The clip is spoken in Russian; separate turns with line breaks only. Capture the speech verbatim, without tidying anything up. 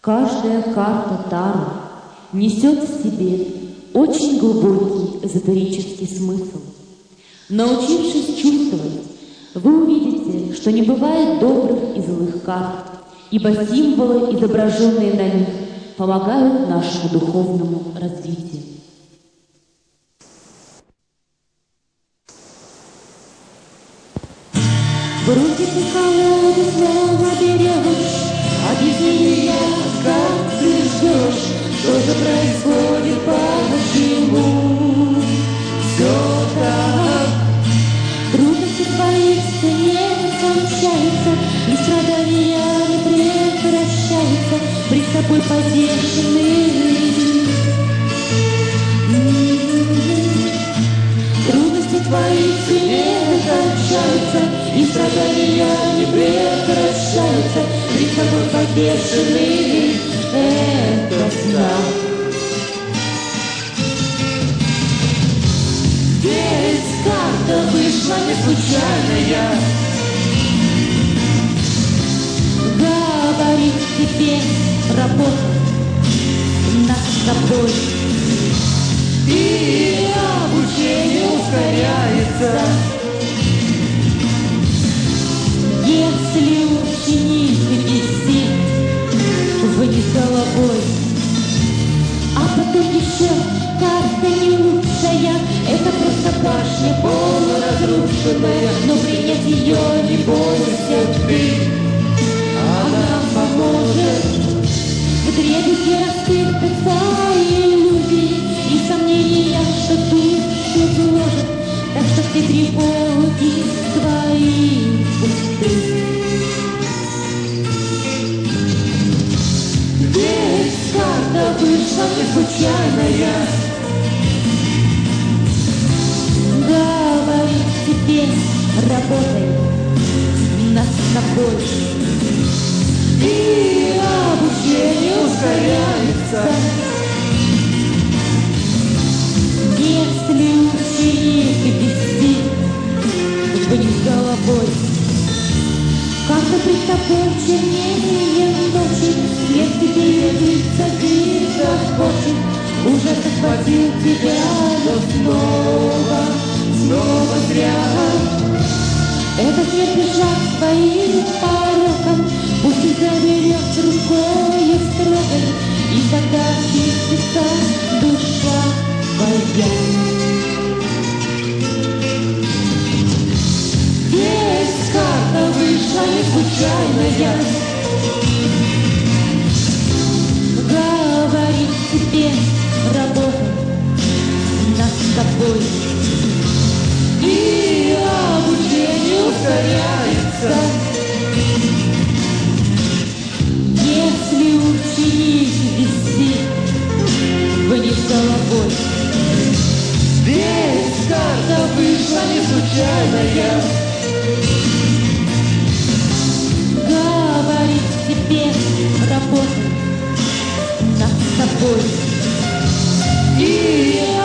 Каждая карта Таро несет в себе очень глубокий эзотерический смысл. Научившись чувствовать, вы увидите, что не бывает добрых и злых карт, ибо символы, изображенные на них, помогают нашему духовному развитию. Бросите колоду, словно берешь, объясни меня, как ты ждешь, что же происходит, почему все так. Трудности твои все не кончаются, и страдания не прекращаются, пред тобой подвешенный. Трудности твои все не кончаются, и страдания не прекращаются, пред тобой подвешенный. Это знак. Ведь карта вышла не случайная, говорит тебе работа над тобой, и обучение ускоряется. Если ученик висит вниз головой, а потом еще карта не лучшая, это просто башня полуразрушенная, но принять ее не бойся ты, она поможет. В дребезги рассыпятся иллюзии и сомнения, что душу зложат, так что все тревоги свои пусты. Ведь карта вышла не случайная, говорит тебе работай над собой, и обучение ускоряется. Если ученик висит вниз головой, карта пред тобой чернее ночи, свет тебе явится, ты захочет, уже захватил тебя, но снова, снова зря. Этот свет бежал своим пороком, пусть и заберет рукой строгой, и тогда чистится душа твоя. Ведь карта вышла не случайная, говорит тебе работа над тобой, и обучение ускоряется. Если ученик висит вниз головой, ведь карта вышла не случайная, говорит тебе работа над собой, и